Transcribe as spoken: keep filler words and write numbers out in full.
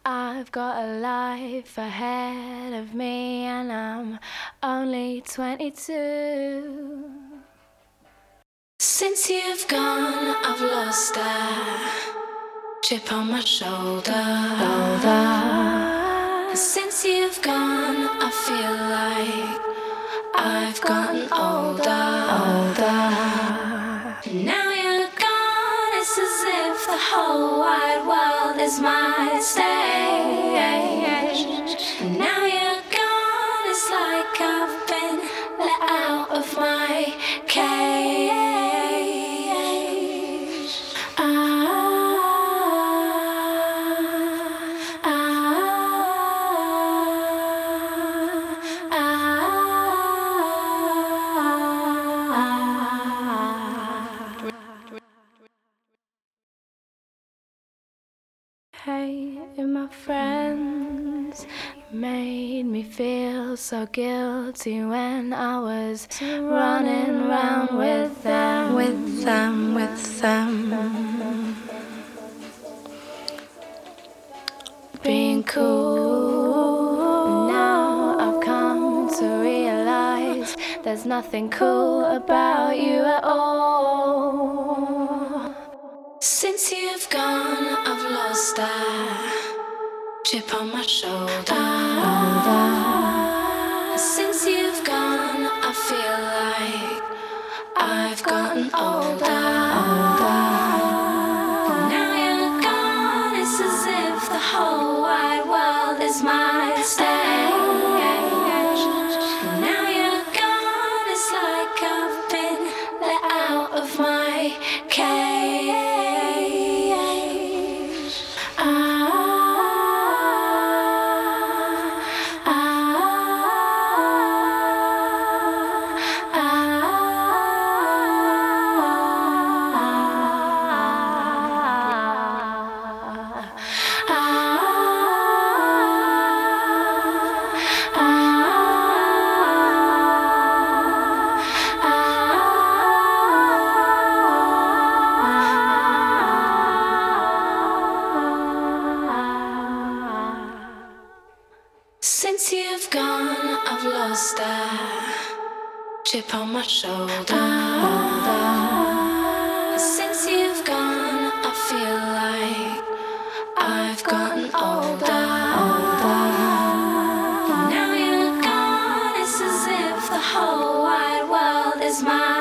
I've got a life ahead of me and I'm only twenty-two. Since you've gone, I've lost a chip on my shoulder. shoulder. Since you've gone, I feel like I've gotten older. older. Now you're gone, it's as if the whole wide world is my stage. Now you're gone, it's like I've been let out of my cage. Ah, ah, ah, ah. Hey, my friends made me feel so guilty when I was running round with them, with them, with them. Being cool. Now I've come to realize there's nothing cool about you at all. Since you've gone, I've lost a chip on my shoulder. Since you've gone, I feel like I've gotten older. Now you're gone, it's as if the whole wide world is my stage. Now you're gone, it's like I've been let out of my cage. Since you've gone, I've lost a chip on my shoulder. Since you've gone, I feel like I've gotten older. Now you're gone, it's as if the whole wide world is mine.